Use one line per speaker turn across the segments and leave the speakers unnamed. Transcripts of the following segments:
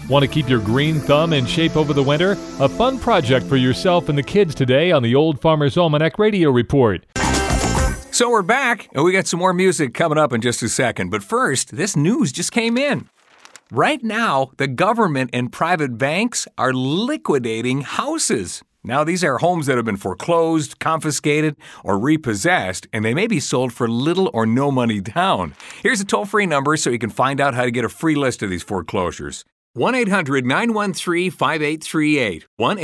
Want to keep your green thumb in shape over the winter? A fun project for yourself and the kids today on the Old Farmer's Almanac Radio Report.
So we're back, and we got some more music coming up in just a second. But first, this news just came in. Right now, the government and private banks are liquidating houses. Now, these are homes that have been foreclosed, confiscated, or repossessed, and they may be sold for little or no money down. Here's a toll-free number so you can find out how to get a free list of these foreclosures. 1-800-913-5838.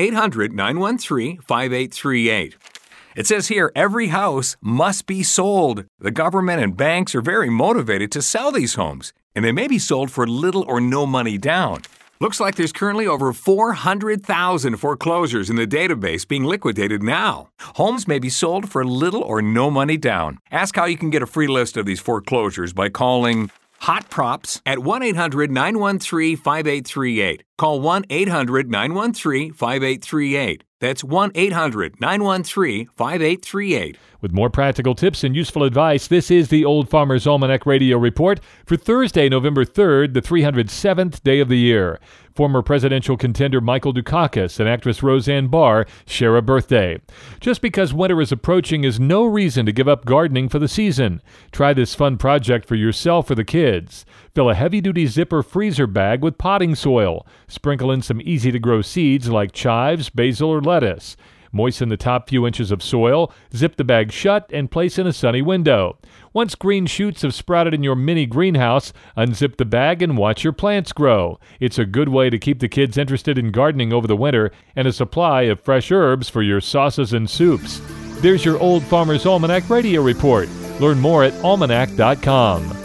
1-800-913-5838. It says here, every house must be sold. The government and banks are very motivated to sell these homes, and they may be sold for little or no money down. Looks like there's currently over 400,000 foreclosures in the database being liquidated now. Homes may be sold for little or no money down. Ask how you can get a free list of these foreclosures by calling Hot Props at 1-800-913-5838. Call 1-800-913-5838. That's 1-800-913-5838.
With more practical tips and useful advice, this is the Old Farmer's Almanac Radio Report for Thursday, November 3rd, the 307th day of the year. Former presidential contender Michael Dukakis and actress Roseanne Barr share a birthday. Just because winter is approaching is no reason to give up gardening for the season. Try this fun project for yourself or the kids. Fill a heavy-duty zipper freezer bag with potting soil. Sprinkle in some easy-to-grow seeds like chives, basil, or lettuce. Moisten the top few inches of soil, zip the bag shut, and place in a sunny window. Once green shoots have sprouted in your mini greenhouse, unzip the bag and watch your plants grow. It's a good way to keep the kids interested in gardening over the winter and a supply of fresh herbs for your sauces and soups. There's your Old Farmer's Almanac Radio Report. Learn more at almanac.com.